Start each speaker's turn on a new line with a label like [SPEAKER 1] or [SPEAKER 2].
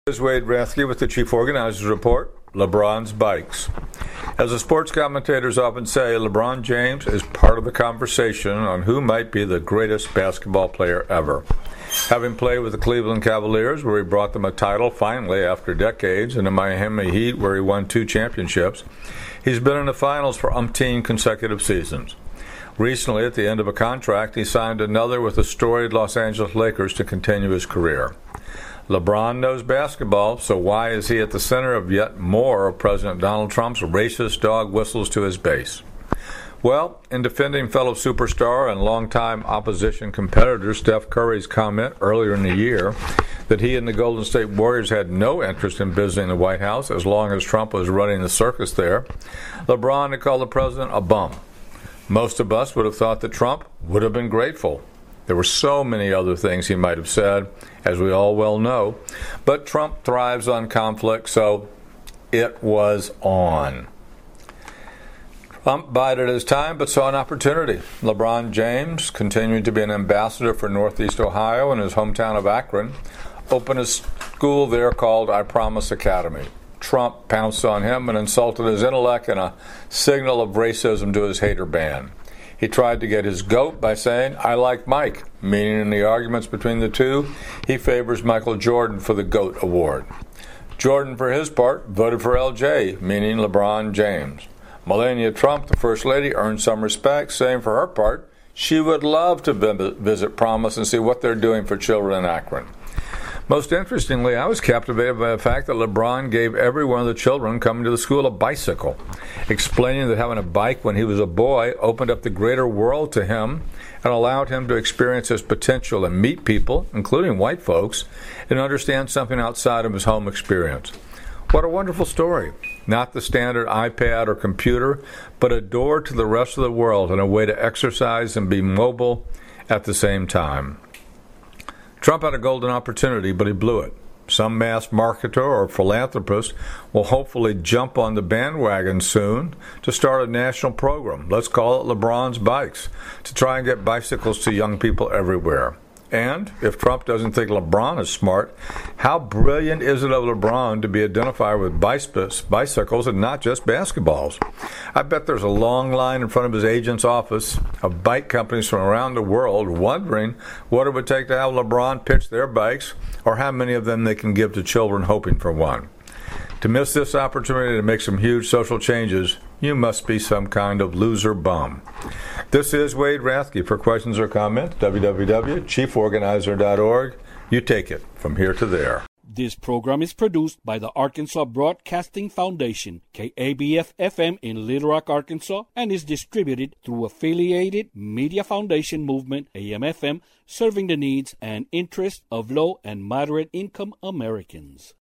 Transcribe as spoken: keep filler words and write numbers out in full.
[SPEAKER 1] This is Wade Rathke with the Chief Organizers Report, LeBron's Bikes. As the sports commentators often say, LeBron James is part of the conversation on who might be the greatest basketball player ever. Having played with the Cleveland Cavaliers, where he brought them a title finally after decades, and the Miami Heat, where he won two championships, he's been in the finals for umpteen consecutive seasons. Recently, at the end of a contract, he signed another with the storied Los Angeles Lakers to continue his career. LeBron knows basketball, so why is he at the center of yet more of President Donald Trump's racist dog whistles to his base? Well, in defending fellow superstar and longtime opposition competitor Steph Curry's comment earlier in the year that he and the Golden State Warriors had no interest in visiting the White House as long as Trump was running the circus there, LeBron had called the president a bum. Most of us would have thought that Trump would have been grateful. There were so many other things he might have said, as we all well know, but Trump thrives on conflict, so it was on. Trump bided his time but saw an opportunity. LeBron James, continuing to be an ambassador for Northeast Ohio in his hometown of Akron, opened a school there called I Promise Academy. Trump pounced on him and insulted his intellect in a signal of racism to his hater band. He tried to get his goat by saying, I like Mike, meaning in the arguments between the two, he favors Michael Jordan for the GOAT award. Jordan, for his part, voted for L J, meaning LeBron James. Melania Trump, the First Lady, earned some respect, saying for her part, she would love to visit Promise and see what they're doing for children in Akron. Most interestingly, I was captivated by the fact that LeBron gave every one of the children coming to the school a bicycle, explaining that having a bike when he was a boy opened up the greater world to him and allowed him to experience his potential and meet people, including white folks, and understand something outside of his home experience. What a wonderful story. Not the standard iPad or computer, but a door to the rest of the world and a way to exercise and be mobile at the same time. Trump had a golden opportunity, but he blew it. Some mass marketer or philanthropist will hopefully jump on the bandwagon soon to start a national program, let's call it LeBron's Bikes, to try and get bicycles to young people everywhere. And if Trump doesn't think LeBron is smart, how brilliant is it of LeBron to be identified with bicycles and not just basketballs? I bet there's a long line in front of his agent's office of bike companies from around the world wondering what it would take to have LeBron pitch their bikes or how many of them they can give to children hoping for one. To miss this opportunity to make some huge social changes, you must be some kind of loser bum. This is Wade Rathke. For questions or comments, w w w dot chief organizer dot org. You take it from here to there.
[SPEAKER 2] This program is produced by the Arkansas Broadcasting Foundation, K A B F F M in Little Rock, Arkansas, and is distributed through Affiliated Media Foundation Movement, A M F M, serving the needs and interests of low and moderate income Americans.